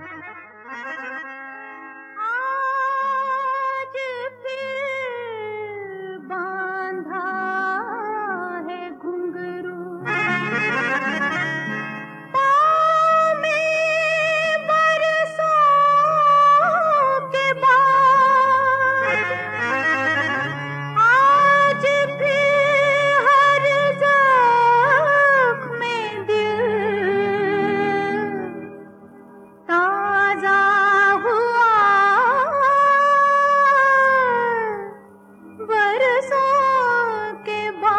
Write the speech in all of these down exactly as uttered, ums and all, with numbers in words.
आज फिर बांधा है घुंघरू, पाँव में बरसों के बाद, आज फिर हर ज़ख्म में दिल ताज़ा हुआ बरसों के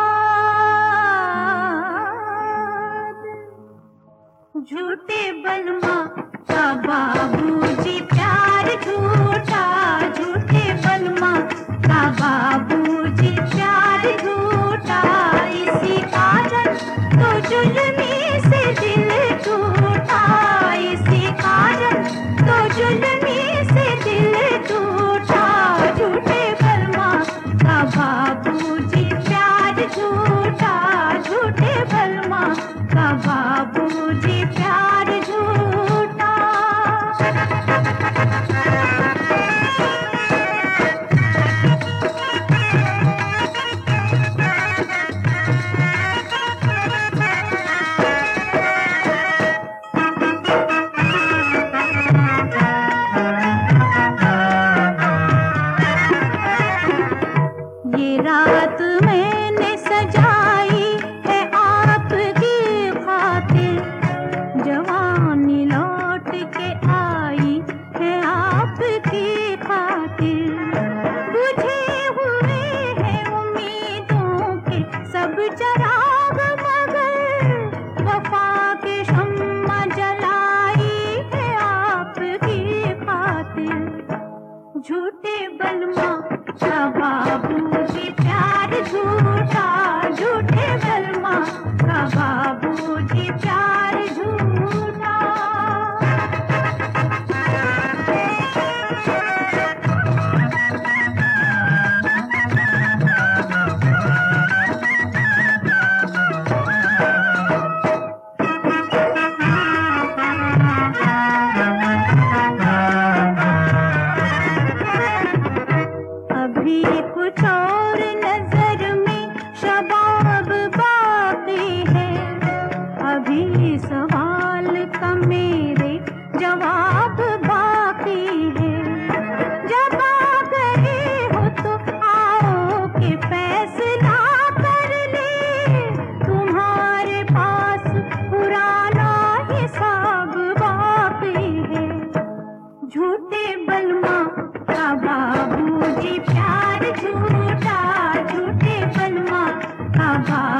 बाद। झूठे बलमा का बाबूजी प्यार झूठा, झूठे बलमा का बाबूजी प्यार झूठा, इसी कारण तो जुल्मी से दिल टूटा, इसी कारण तो जुल्मी से दिल टूटा। झूठे बलमा का बाबूजी प्यार झूठा, झूठे बलमा का बाबूजी प्यार झूठा। ये रात मैंने सजाई है आपकी खातिर, जवानी लौट के आई है आपकी खातिर। बुझे हुए हैं उम्मीदों के सब चिराग, मगर वफा के शम्मा जलाई है आपकी खातिर। झूठे बलमा का बाबूजी प्यार झूठा, झूठे बलमा का बाबूजी प्यार झूठा। अभी कुछ और नजर में शबाब बाकी है, अभी सवाल का मेरे जवाब बाकी है। जब आ गए हो तो आओ कि फैसला कर ले, तुम्हारे पास पुराना हिसाब बाकी है। झूठे बलमा का बाबूजी प्यार झूठा, झूठे बलमा का